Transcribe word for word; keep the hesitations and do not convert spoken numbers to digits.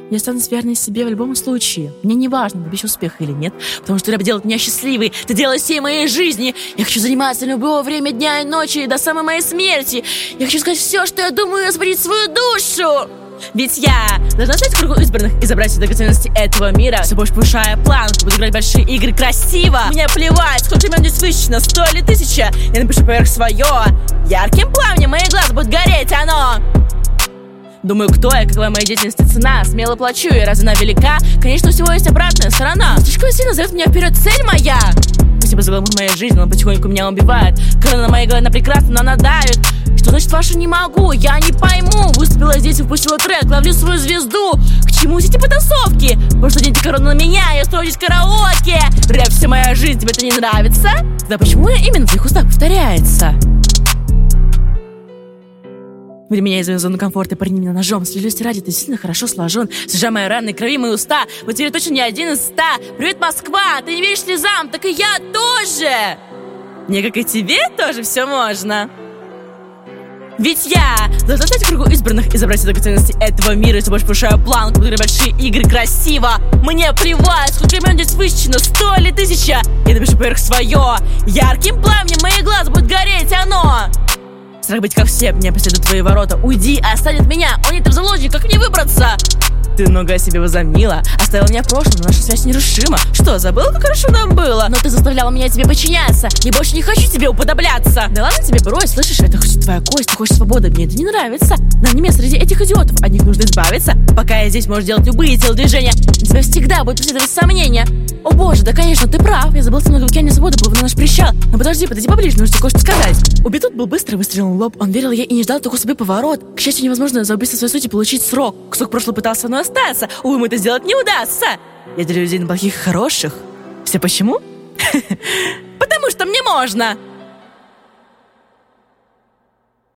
Я останусь верной себе в любом случае. Мне не важно, добьюсь успеха или нет, потому что тебя делает меня счастливой. Ты делаешь всей моей жизни. Я хочу заниматься любое время дня и ночи до самой моей смерти. Я хочу сказать все, что я думаю, и освободить свою душу. Ведь я должна стать в кругу избранных и забрать все драгоценности этого мира. Все больше повышая планку, буду играть большие игры красиво. Мне плевать, сколько имен здесь высчено, сто или тысяча. Я напишу поверх свое. Ярким пламенем мои глаза будут гореть оно. Думаю, кто я, какова моя деятельность и цена. Смело плачу, и разве она велика? Конечно, у всего есть обратная сторона. Слишком сильно зовет меня вперед цель моя. Спасибо за гламур моей жизни, он потихоньку меня убивает. Корона на моей голове, она прекрасна, но она давит. Что значит вашу не могу? Я не пойму. Выступила здесь, выпустила трек, ловлю свою звезду. К чему все эти потасовки? Просто наденьте корону на меня, я строю здесь караоке. Рэп, вся моя жизнь, тебе это не нравится? Да почему я именно в твоих устах повторяется? Вели меня из моей зоны комфорта, парни меня ножом. Слились ради, ты сильно хорошо сложен. Сжимая мои раны, крови мои уста. Вот теперь точно не один из ста. Привет, Москва, ты не веришь слезам, так и я тоже. Мне, как и тебе, тоже все можно. Ведь я должна стать в кругу избранных и забрать все драгоценности этого мира. И все больше повышаю планку, буду играть большие игры красиво. Мне плевать, сколько имен здесь высчено, сто или тысяча. Я напишу поверх свое. Ярким пламенем мои глаза будут гореть оно. Страх быть как все, меня преследуют твои ворота. Уйди, оставь от меня, он не ты в заложник, как мне выбраться? Ты много о себе возомнила, оставила меня в прошлом, но наша связь нерушима. Что, забыла, как хорошо нам было? Но ты заставляла меня тебе подчиняться. Я больше не хочу тебе уподобляться. Да ладно тебе брось, слышишь, это хочет твоя кость, ты хочешь свободы, мне это не нравится. Нам не место среди этих идиотов, от них нужно избавиться. Пока я здесь, можешь делать любые телодвижения. На тебя всегда будут преследовать сомнения. О боже, да конечно, ты прав. Я забыл немного в океане свободы, был на наш причал. Но подожди, подойди поближе, нужно тебе кое-что сказать. Убитут был быстро, выстрелил в лоб. Он верил ей и не ждал такой себе поворот. К счастью, невозможно за убийство своей сути получить срок. Кусок прошлого пытался со мной остаться. Увы, ему это сделать не удастся. Я делю людей на плохих и хороших. Все почему? Потому что мне можно.